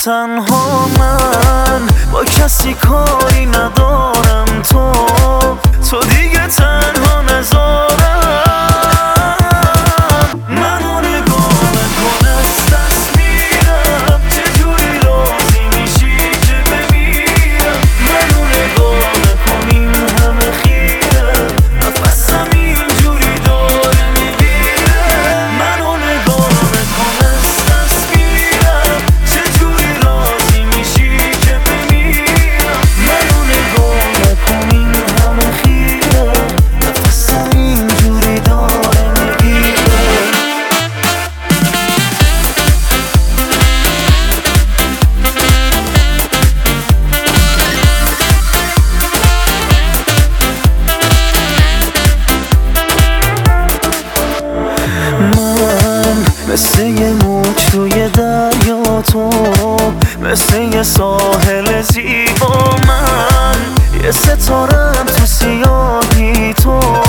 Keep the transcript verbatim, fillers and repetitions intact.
تنها من با کسی کاری ندارم، تو تو دیگه تنها نذارم. منو نگاه نکن از دست میرم، چجوری راضی میشی که بمیرم. منو نگاه نکن این همه خیره، نفسم اینجوری داره میگیره. منو نگاه نکن از دست میرم، چجوری راضی میشی که بمیرم. منو نگاه نکن این همه خیره، نفسم اینجوری داره میگیره. من مثل یه موج توی دریا، تو مثل یه ساحل زیبا. من یه ستارم تو سیاهی، تو